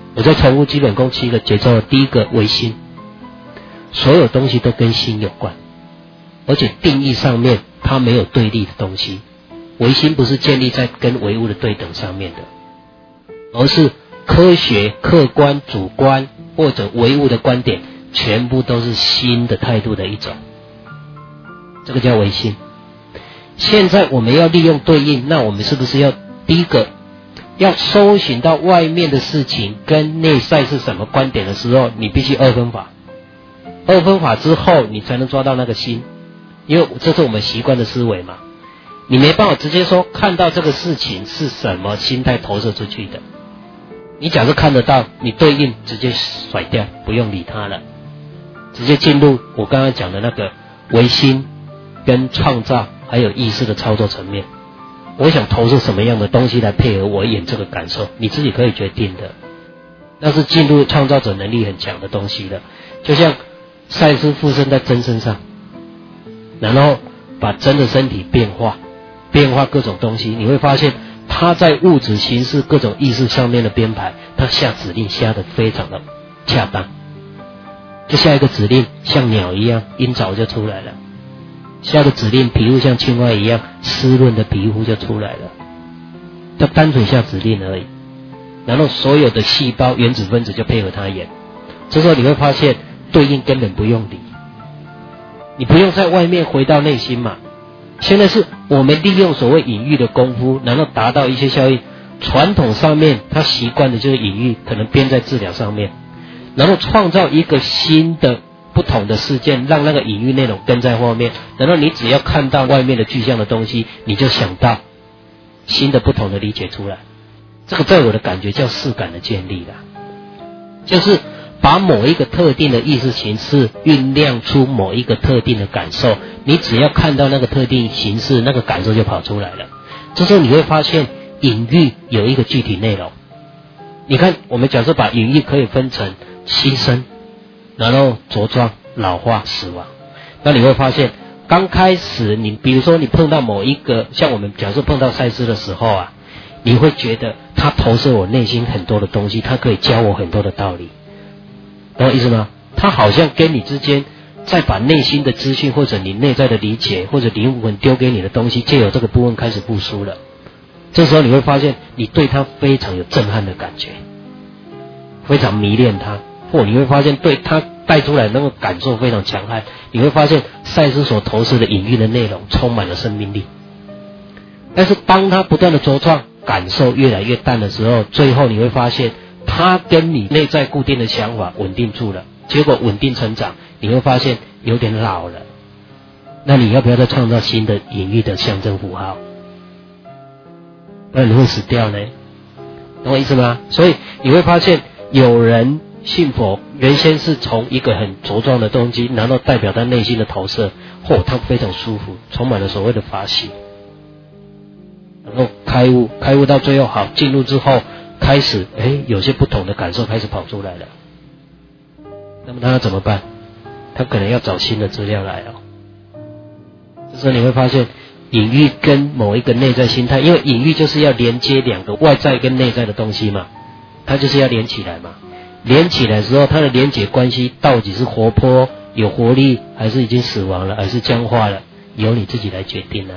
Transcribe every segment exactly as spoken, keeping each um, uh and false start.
我再重复基本功七个节奏，第一个唯心，所有东西都跟心有关，而且定义上面它没有对立的东西，唯心不是建立在跟唯物的对等上面的，而是科学、客观、主观或者唯物的观点，全部都是心的态度的一种，这个叫唯心。现在我们要利用对应，那我们是不是要第一个要搜寻到外面的事情跟内在是什么观点的时候，你必须二分法。二分法之后，你才能抓到那个心，因为这是我们习惯的思维嘛。你没办法直接说看到这个事情是什么心态投射出去的。你假设看得到，你对应直接甩掉，不用理它了，直接进入我刚刚讲的那个唯心跟创造还有意识的操作层面。我想投射什么样的东西来配合我演这个感受，你自己可以决定的。那是进入创造者能力很强的东西了。就像赛斯附身在真身上，然后把真的身体变化，变化各种东西，你会发现他在物质形式各种意识上面的编排，他下指令下得非常的恰当。就下一个指令像鸟一样，鹰爪就出来了。下个指令皮肤像青蛙一样，湿润的皮肤就出来了。他单纯下指令而已，然后所有的细胞原子分子就配合他演。这时候你会发现对应根本不用理，你不用在外面回到内心嘛。现在是我们利用所谓隐喻的功夫，然后达到一些效应。传统上面他习惯的就是隐喻，可能编在治疗上面，然后创造一个新的不同的事件，让那个隐喻内容跟在后面，然后你只要看到外面的具象的东西，你就想到新的不同的理解出来。这个在我的感觉叫视感的建立啦，就是把某一个特定的意识形式酝酿出某一个特定的感受，你只要看到那个特定形式，那个感受就跑出来了。这时候你会发现隐喻有一个具体内容。你看我们假设把隐喻可以分成新生，然后茁壮、老化、死亡，那你会发现刚开始你比如说你碰到某一个，像我们假设碰到赛斯的时候啊，你会觉得他投射我内心很多的东西，他可以教我很多的道理，懂我意思吗？他好像跟你之间再把内心的资讯或者你内在的理解或者灵魂丢给你的东西，借由这个部分开始复苏了。这时候你会发现你对他非常有震撼的感觉，非常迷恋他，或你会发现对他带出来的那个感受非常强悍。你会发现赛斯所投射的隐喻的内容充满了生命力。但是当他不断的茁壮，感受越来越淡的时候，最后你会发现他跟你内在固定的想法稳定住了，结果稳定成长，你会发现有点老了。那你要不要再创造新的隐喻的象征符号？那你会死掉呢，懂我意思吗？所以你会发现有人信佛原先是从一个很茁壮的东西，然后代表他内心的投射，哦，他非常舒服，充满了所谓的法喜，然后开悟，开悟到最后好进入之后，开始诶有些不同的感受开始跑出来了。那么他要怎么办？他可能要找新的资料来哦。这时候你会发现隐喻跟某一个内在心态，因为隐喻就是要连接两个外在跟内在的东西嘛，它就是要连起来嘛。连起来的时候，它的连结关系到底是活泼有活力，还是已经死亡了，还是僵化了，由你自己来决定了。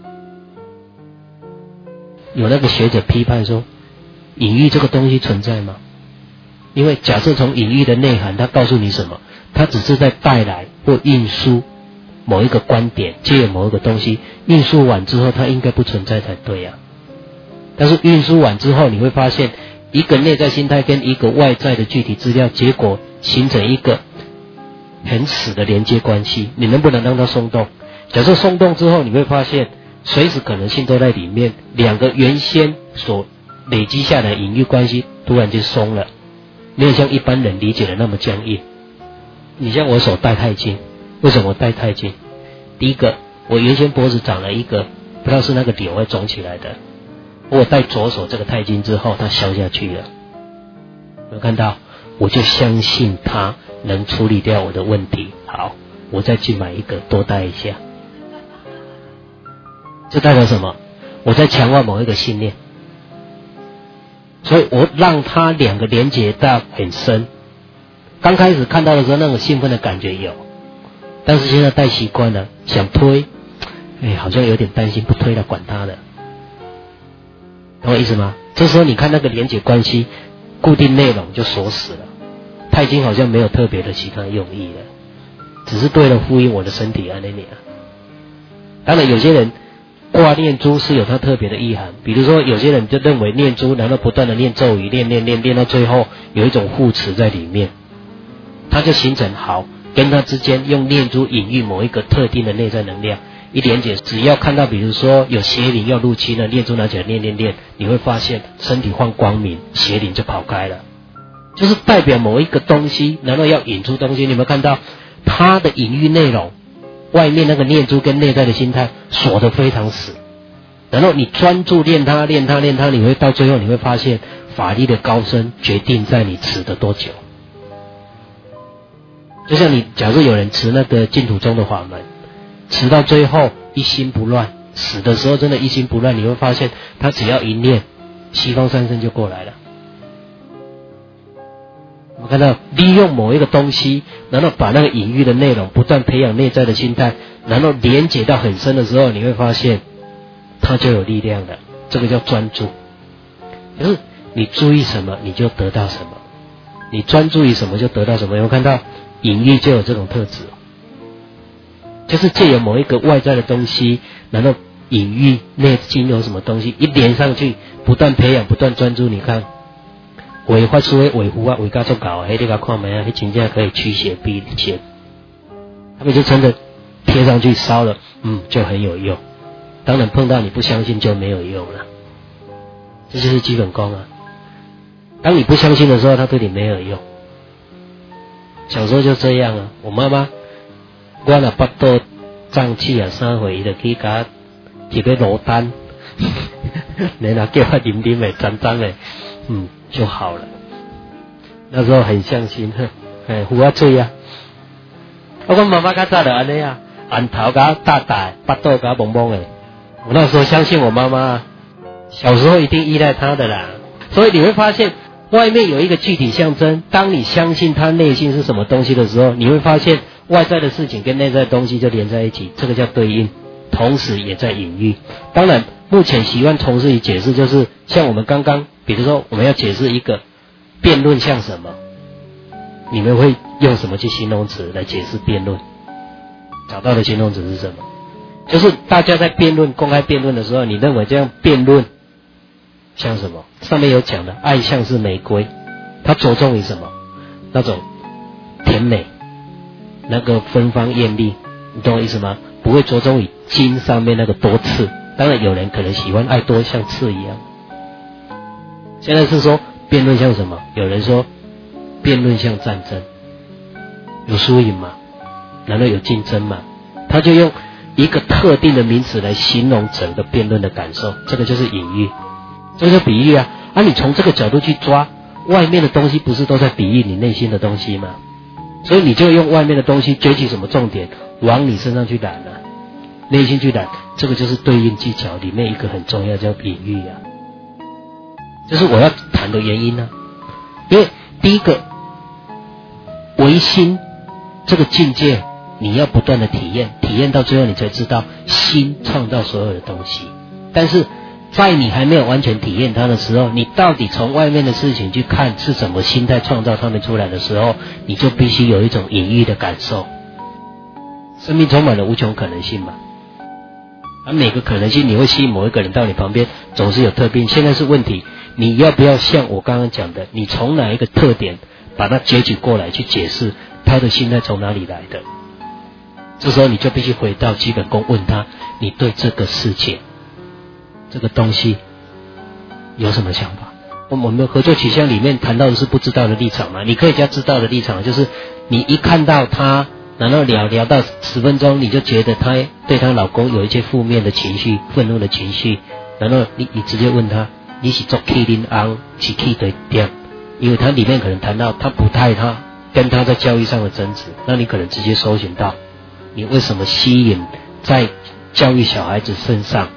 有那个学者批判说，隐喻这个东西存在吗？因为假设从隐喻的内涵，它告诉你什么？它只是在带来或运输某一个观点，借由某一个东西运输完之后，它应该不存在才对啊。但是运输完之后，你会发现一个内在心态跟一个外在的具体资料，结果形成一个很死的连接关系。你能不能让它松动？假设松动之后，你会发现随时可能性都在里面，两个原先所累积下来的隐喻关系突然间松了，没有像一般人理解的那么僵硬。你像我手戴钛金，为什么我戴钛金？第一个，我原先脖子长了一个不知道是那个瘤会肿起来的，我戴左手这个钛金之后，它消下去了。有看到？我就相信它能处理掉我的问题。好，我再去买一个，多戴一下。这代表什么？我在强化某一个信念。 所以我让他两个连接到很深。刚开始看到的时候，那种兴奋的感觉有，但是现在带习惯了，想推，哎，好像有点担心，不推了，管他的，懂我意思吗？这时候你看那个连接关系，固定内容就锁死了，他已经好像没有特别的其他用意了，只是对了呼应我的身体啊那里啊。当然有些人挂念珠是有它特别的意涵，比如说有些人就认为念珠然后不断的念咒语，念念念念到最后有一种护持在里面，它就形成好跟它之间用念珠隐喻某一个特定的内在能量一连接。只要看到比如说有邪灵要入侵了，念珠拿起来念念念，你会发现身体放光明，邪灵就跑开了，就是代表某一个东西然后要引出东西。你有没有看到它的隐喻内容，外面那个念珠跟内在的心态锁得非常死，然后你专注练它练它练它，你会到最后你会发现法力的高深决定在你持的多久。就像你假如有人持那个净土宗的法门，持到最后一心不乱，死的时候真的一心不乱，你会发现他只要一念，西方三圣就过来了。我们看到利用某一个东西，然后把那个隐喻的内容不断培养内在的心态，然后连接到很深的时候，你会发现它就有力量了。这个叫专注，就是你注意什么你就得到什么，你专注于什么就得到什么。有没有看到隐喻就有这种特质，就是借由某一个外在的东西，然后隐喻内心有什么东西一连上去，不断培养不断专注。你看尾发出的尾符啊，尾加做搞，嘿，你给看没啊？嘿，真正可以驱邪避邪，他们就真的贴上去烧了，嗯，就很有用。当然碰到你不相信就没有用了，这就是基本功啊。当你不相信的时候，它对你没有用。小时候就这样啊，我妈妈，我若腹肚胀气啊，啥回就去甲一个罗丹，你若叫我啉啉的、沾沾的，嗯，就好了。那时候很相信，哎，扶我嘴啊。我讲妈妈较早就安尼啊，按头甲大大，腹肚甲蒙蒙的。我那时候相信我妈妈，小时候一定依赖她的啦。所以你会发现，外面有一个具体象征，当你相信他内心是什么东西的时候，你会发现外在的事情跟内在的东西就连在一起，这个叫对应，同时也在隐喻。当然目前习惯从事于解释，就是像我们刚刚比如说我们要解释一个辩论像什么，你们会用什么去形容词来解释辩论？找到的形容词是什么？就是大家在辩论公开辩论的时候，你认为这样辩论像什么？上面有讲的，爱像是玫瑰，它着重于什么？那种甜美，那个芬芳艳丽，你懂我意思吗？不会着重于茎上面那个多刺。当然有人可能喜欢爱多像刺一样。现在是说辩论像什么？有人说辩论像战争，有输赢嘛，然后有竞争嘛，他就用一个特定的名词来形容整个辩论的感受，这个就是隐喻。这个就比喻啊，啊你从这个角度去抓，外面的东西不是都在比喻你内心的东西吗？所以你就用外面的东西追取什么重点，往你身上去揽了、啊，内心去揽，这个就是对应技巧里面一个很重要叫隐喻啊。这是我要谈的原因啊，因为第一个唯心这个境界，你要不断的体验，体验到最后你才知道心创造所有的东西。但是在你还没有完全体验它的时候，你到底从外面的事情去看是什么心态创造它们出来的时候，你就必须有一种隐喻的感受。生命充满了无穷可能性嘛，而每个可能性你会吸引某一个人到你旁边，总是有特定。现在是问题，你要不要像我刚刚讲的，你从哪一个特点把它截取过来去解释他的心态从哪里来的？这时候你就必须回到基本功，问他，你对这个事情这个东西有什么想法？我们合作取向里面谈到的是不知道的立场嘛，你可以加知道的立场，就是你一看到他，然后聊聊到十分钟，你就觉得他对她老公有一些负面的情绪、愤怒的情绪，然后你你直接问他，你是做气林昂是气对点？因为他里面可能谈到他不太他跟他在教育上的争执，那你可能直接搜寻到你为什么吸引在教育小孩子身上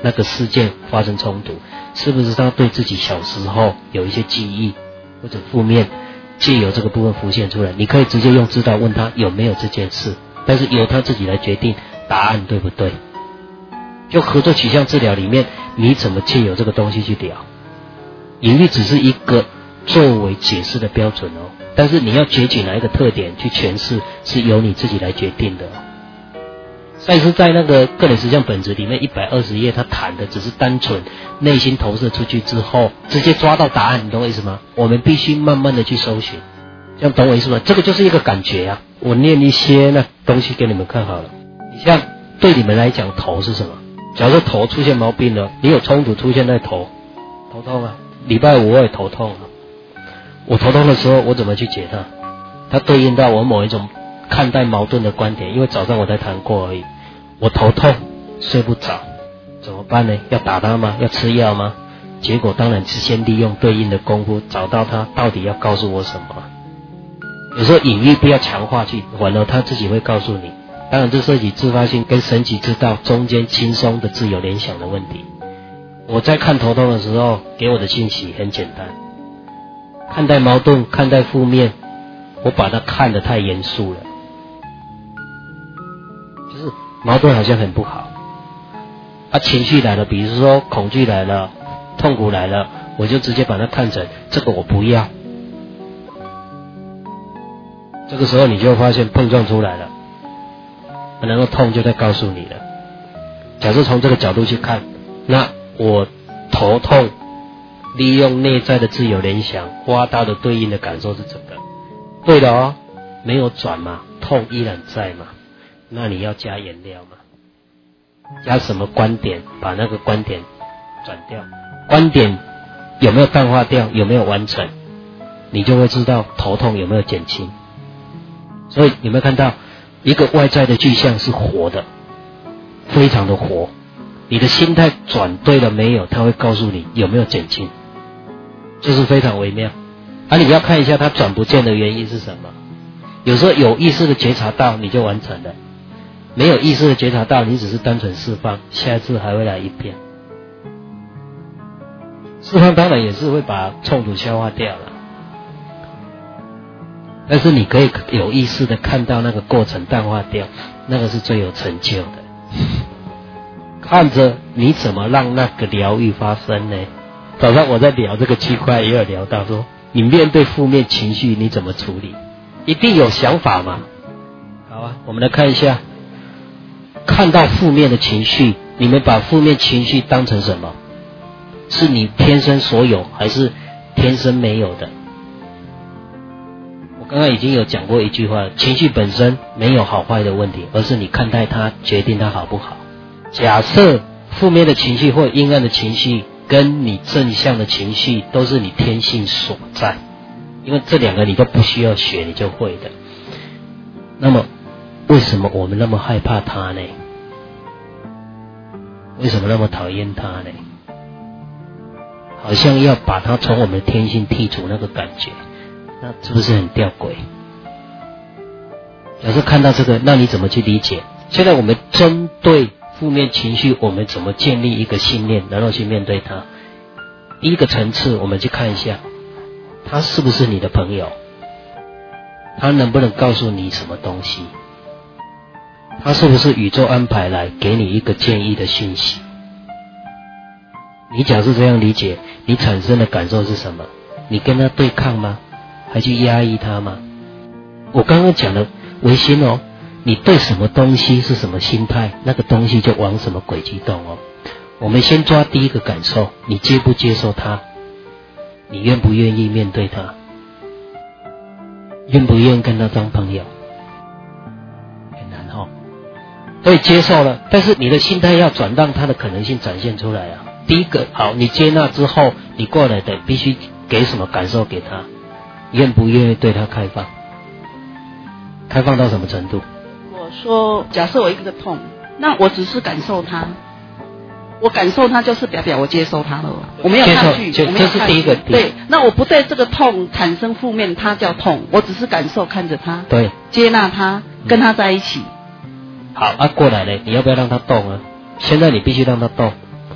那个事件发生冲突，是不是他对自己小时候有一些记忆或者负面，借由这个部分浮现出来？你可以直接用知道问他有没有这件事，但是由他自己来决定答案对不对。就合作取向治疗里面，你怎么借由这个东西去聊？隐喻只是一个作为解释的标准哦，但是你要截取哪一个特点去诠释，是由你自己来决定的哦。赛斯在那个个人实相本质里面一百二十页，他谈的只是单纯内心投射出去之后，直接抓到答案，你懂我意思吗？我们必须慢慢的去搜寻，这样懂我意思吗？这个就是一个感觉啊。我念一些那东西给你们看好了。你像对你们来讲，头是什么？假如头出现毛病了，你有冲突出现在头，头痛啊。礼拜五我也头痛啊。我头痛的时候，我怎么去解它？它对应到我某一种看待矛盾的观点，因为早上我才谈过而已。我头痛，睡不着，怎么办呢？要打它吗？要吃药吗？结果当然是先利用对应的功夫，找到它到底要告诉我什么。有时候隐喻不要强化去，完了它自己会告诉你。当然这涉及自发性跟神奇之道中间轻松的自由联想的问题。我在看头痛的时候，给我的信息很简单。看待矛盾，看待负面，我把它看得太严肃了。就是矛盾好像很不好，啊，情绪来了，比如说恐惧来了，痛苦来了，我就直接把它看成这个我不要。这个时候你就会发现碰撞出来了，然后痛就在告诉你了。假设从这个角度去看，那我头痛，利用内在的自由联想挖到的对应的感受是这个，对的哦，没有转嘛，痛依然在嘛，那你要加颜料嘛，加什么观点把那个观点转掉，观点有没有淡化掉，有没有完成，你就会知道头痛有没有减轻。所以有没有看到一个外在的具象是活的，非常的活，你的心态转对了没有，它会告诉你有没有减轻，这是非常微妙。而、啊、你要看一下它转不见的原因是什么。有时候有意识的觉察到你就完成了，没有意识的觉察到你只是单纯释放，下一次还会来一遍。释放当然也是会把冲突消化掉了，但是你可以有意识的看到那个过程淡化掉，那个是最有成就的。看着你怎么让那个疗愈发生呢？早上我在聊这个区块也有聊到说，你面对负面情绪你怎么处理？一定有想法嘛。好啊，我们来看一下，看到负面的情绪，你们把负面情绪当成什么？是你天生所有还是天生没有的？我刚刚已经有讲过一句话，情绪本身没有好坏的问题，而是你看待它决定它好不好。假设负面的情绪或阴暗的情绪跟你正向的情绪都是你天性所在，因为这两个你都不需要学，你就会的。那么为什么我们那么害怕它呢？为什么那么讨厌它呢？好像要把它从我们的天性剔除那个感觉，那是不是很吊诡？假设看到这个，那你怎么去理解？现在我们针对负面情绪，我们怎么建立一个信念，然后去面对它？第一个层次，我们去看一下，他是不是你的朋友？他能不能告诉你什么东西？他是不是宇宙安排来给你一个建议的讯息？你假设这样理解，你产生的感受是什么？你跟他对抗吗？还去压抑他吗？我刚刚讲的唯心哦，你对什么东西是什么心态，那个东西就往什么轨迹动哦。我们先抓第一个感受，你接不接受它？你愿不愿意面对它？愿不愿意跟他当朋友？很难哦。所以接受了，但是你的心态要转，让它的可能性展现出来啊。第一个，好，你接纳之后，你过来的必须给什么感受给他？愿不愿意对他开放？开放到什么程度？ 我说，假设我一个痛，那我只是感受它，我感受它就是表表我接受它了，我没有抗拒，我没有抗拒。这是第一个。对，那我不对这个痛产生负面，它叫痛，我只是感受，看着它，对，接纳它，跟它在一起。 好，啊，过来了，你要不要让它动啊？现在你必须让它动。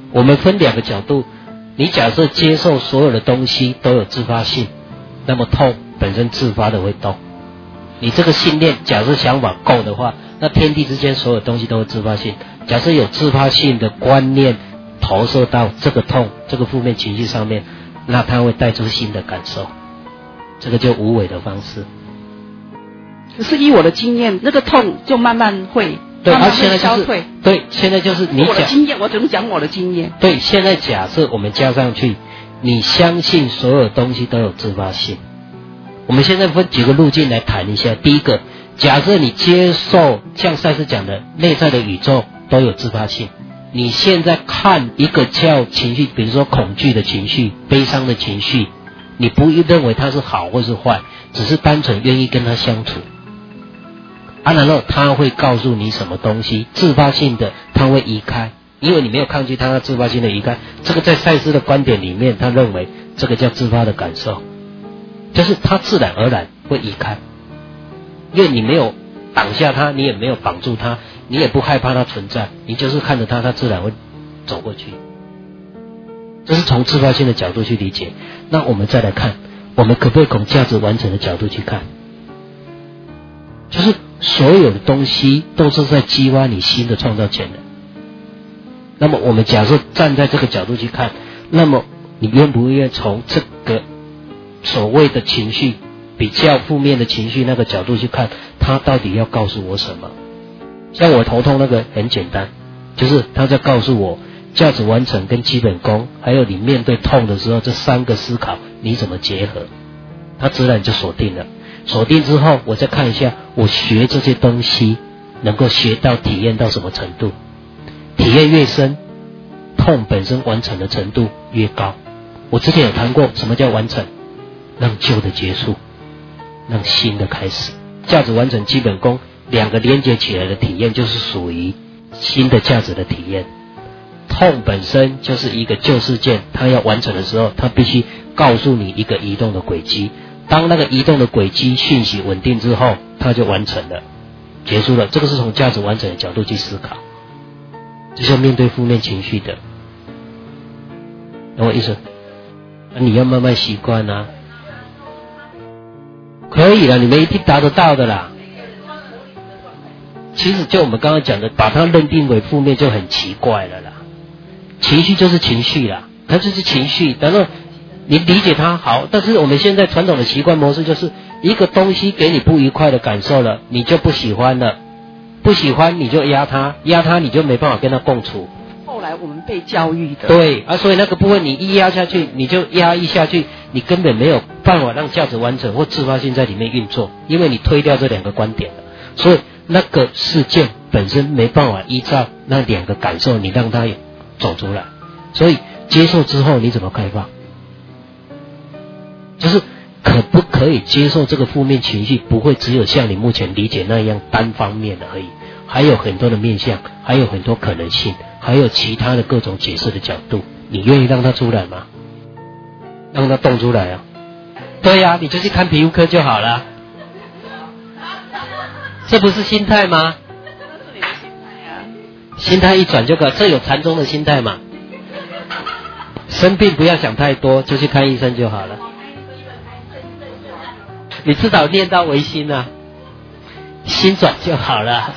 我们分两个角度，你假设接受所有的东西都有自发性，那么痛本身自发的会动。你这个信念假设想法够的话，那天地之间所有东西都有自发性。假设有自发性的观念投射到这个痛这个负面情绪上面，那它会带出新的感受，这个就无为的方式。 可是以我的经验，那个痛就慢慢会对， 慢慢现在就是消退。 对，现在就是你讲我的经验，我只能讲我的经验。 对，现在假设我们加上去，你相信所有东西都有自发性。我们现在分几个路径来谈一下。第一个，假设你接受像赛斯讲的内在的宇宙都有自发性，你现在看一个叫情绪，比如说恐惧的情绪、悲伤的情绪，你不认为它是好或是坏，只是单纯愿意跟它相处。啊，然后他会告诉你什么东西，自发性的他会移开，因为你没有抗拒他，他自发性的移开。这个在赛斯的观点里面，他认为这个叫自发的感受，就是他自然而然会移开，因为你没有挡下他，你也没有绑住他，你也不害怕他存在，你就是看着他，他自然会走过去。这是从自发性的角度去理解。那我们再来看，我们可不可以从价值完成的角度去看？就是所有的东西都是在激发你新的创造潜能。那么我们假设站在这个角度去看，那么你愿不愿意从这个所谓的情绪比较负面的情绪那个角度去看，它到底要告诉我什么？像我头痛那个很简单，就是他在告诉我价值完成跟基本功，还有你面对痛的时候这三个思考你怎么结合，它自然就锁定了。锁定之后，我再看一下我学这些东西能够学到体验到什么程度，体验越深，痛本身完成的程度越高。我之前有谈过什么叫完成，让旧的结束，让新的开始。价值完成基本功两个连接起来的体验，就是属于新的价值的体验。痛本身就是一个旧事件，它要完成的时候，它必须告诉你一个移动的轨迹。当那个移动的轨迹讯息稳定之后，它就完成了，结束了。这个是从价值完整的角度去思考，就像面对负面情绪的，懂我意思？那你要慢慢习惯啊，可以了，你们一定达得到的啦。其实就我们刚刚讲的，把它认定为负面就很奇怪了啦。情绪就是情绪啦，它就是情绪，然后你理解它好，但是我们现在传统的习惯模式就是一个东西给你不愉快的感受了，你就不喜欢了，不喜欢你就压它，压它你就没办法跟它共处。 后来我们被教育的， 对啊，所以那个部分你一压下去，你就压抑下去，你根本没有办法让价值完整或自发性在里面运作，因为你推掉这两个观点了，所以那个事件本身没办法依照那两个感受，你让它走出来。所以接受之后你怎么开放？就是可不可以接受这个负面情绪，不会只有像你目前理解那样单方面的而已，还有很多的面向，还有很多可能性，还有其他的各种解释的角度，你愿意让它出来吗？让它动出来啊！对呀、啊，你就去看皮肤科就好了。这不是心态吗？ 这是你的心态啊。 心态一转就可，这有禅宗的心态嘛？生病不要想太多，就去看医生就好了。你至少念到唯心啊，心转就好了。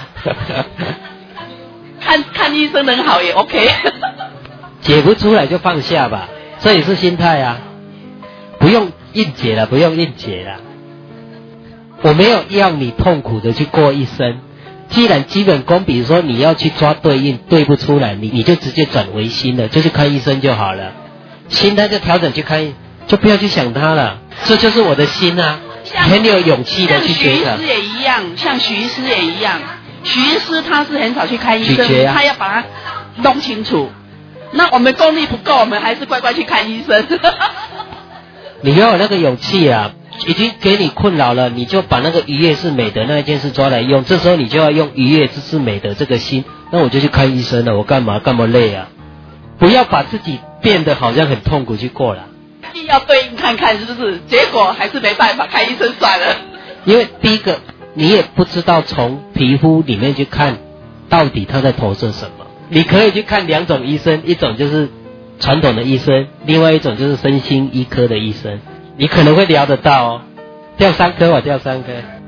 看看医生能好也 OK。 解不出来就放下吧，这也是心态啊。不用硬解了，不用硬解了。我没有要你痛苦的去过一生。既然基本功，比如说你要去抓对应，对不出来，你你就直接转唯心了，就去看医生就好了。心态就调整去看，就不要去想它了。这就是我的心啊。很有勇气的去觉察。 像徐医师也一样，像徐医师也一样，徐医师他是很少去看医生，啊、他要把它弄清楚。那我们功力不够，我们还是乖乖去看医生。 你要有那个勇气啊！已经给你困扰了，你就把那个愉悦是美德那一件事抓来用。这时候你就要用愉悦之是美德这个心，那我就去看医生了。我干嘛干嘛累啊？不要把自己变得好像很痛苦去过了。 要对应看看是不是？结果还是没办法，看医生算了。 因为第一个，你也不知道从皮肤里面去看，到底它在投射什么。 你可以去看两种医生，一种就是传统的医生，另外一种就是身心医科的医生，你可能会聊得到哦。掉三颗我掉三颗。